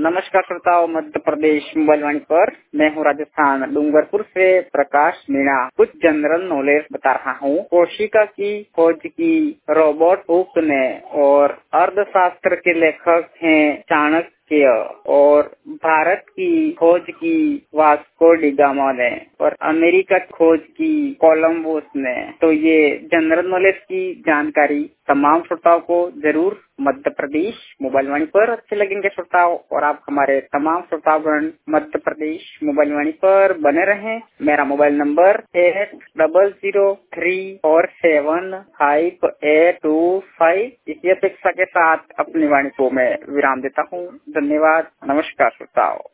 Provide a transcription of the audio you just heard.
नमस्कार श्रोताओं, मध्य प्रदेश मोबाइल वाणी पर मैं हूँ राजस्थान डूंगरपुर से प्रकाश मीणा। कुछ जनरल नॉलेज बता रहा हूँ। कोशिका की खोज की रॉबर्ट हुक ने और अर्थशास्त्र के लेखक हैं चाणक्य और भारत की खोज की वास्को डी गामा ने और अमेरिका की खोज की कोलंबस ने। तो ये जनरल नॉलेज की जानकारी तमाम श्रोताओं को जरूर मध्य प्रदेश मोबाइल वाणी पर अच्छे लगेंगे श्रोताओं, और आप हमारे तमाम श्रोतागण मध्य प्रदेश मोबाइल वाणी पर बने रहें। मेरा मोबाइल नंबर 8003475825। इसी अपेक्षा के साथ अपनी वाणी को मैं विराम देता हूँ। धन्यवाद। नमस्कार श्रोताओं।